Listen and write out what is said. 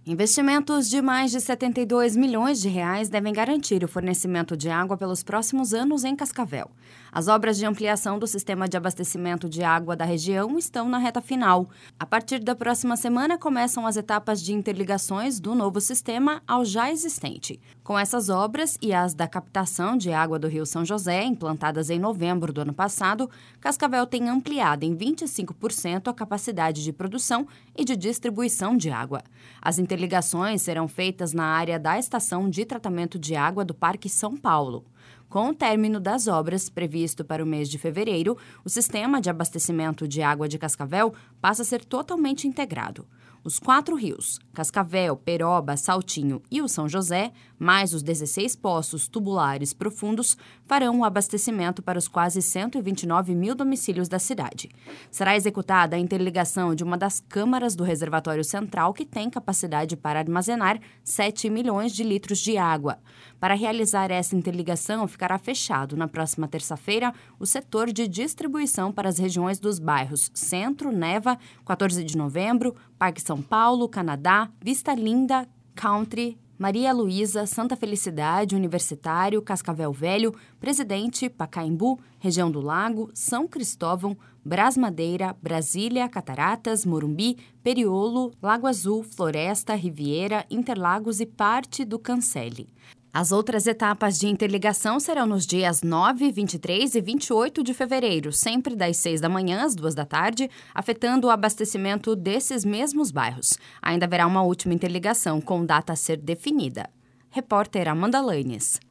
Investimentos de mais de 72 milhões de reais devem garantir o fornecimento de água pelos próximos anos em Cascavel. As obras de ampliação do sistema de abastecimento de água da região estão na reta final. A partir da próxima semana, começam as etapas de interligações do novo sistema ao já existente. Com essas obras e as da captação de água do Rio São José, implantadas em novembro do ano passado, Cascavel tem ampliado em 25% a capacidade de produção e de distribuição de água. As interligações serão feitas na área da Estação de Tratamento de Água do Parque São Paulo. Com o término das obras, previsto para o mês de fevereiro, o sistema de abastecimento de água de Cascavel passa a ser totalmente integrado. Os 4 rios, Cascavel, Peroba, Saltinho e o São José, mais os 16 poços tubulares profundos, farão o abastecimento para os quase 129 mil domicílios da cidade. Será executada a interligação de uma das câmaras do reservatório central, que tem capacidade para armazenar 7 milhões de litros de água. Para realizar essa interligação, ficará fechado na próxima terça-feira o setor de distribuição para as regiões dos bairros Centro, Neva, 14 de Novembro, Parque São Paulo, Canadá, Vista Linda, Country, Maria Luísa, Santa Felicidade, Universitário, Cascavel Velho, Presidente, Pacaembu, Região do Lago, São Cristóvão, Brás Madeira, Brasília, Cataratas, Morumbi, Periolo, Lago Azul, Floresta, Riviera, Interlagos e parte do Cancelli. As outras etapas de interligação serão nos dias 9, 23 e 28 de fevereiro, sempre das 6 da manhã às 2 da tarde, afetando o abastecimento desses mesmos bairros. Ainda haverá uma última interligação com data a ser definida. Repórter Amanda Lanes.